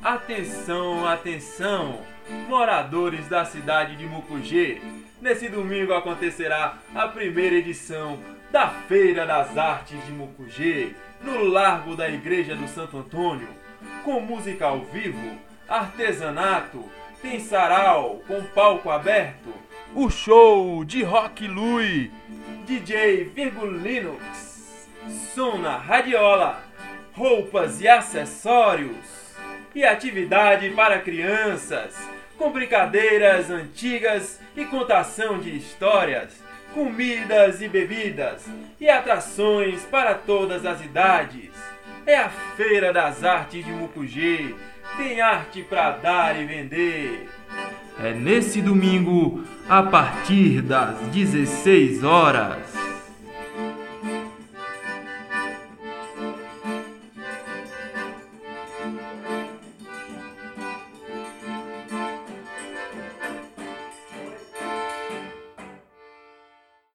Atenção, atenção, moradores da cidade de Mucugê. Nesse domingo acontecerá a primeira edição da Feira das Artes de Mucugê, no Largo da Igreja do Santo Antônio, com música ao vivo, artesanato, tem sarau com palco aberto, o show de Rock Lui, DJ Virgulinux, som na radiola, roupas e acessórios e atividade para crianças, com brincadeiras antigas e contação de histórias, comidas e bebidas e atrações para todas as idades. É a Feira das Artes de Mucugê, tem arte para dar e vender. É nesse domingo, a partir das 16 horas.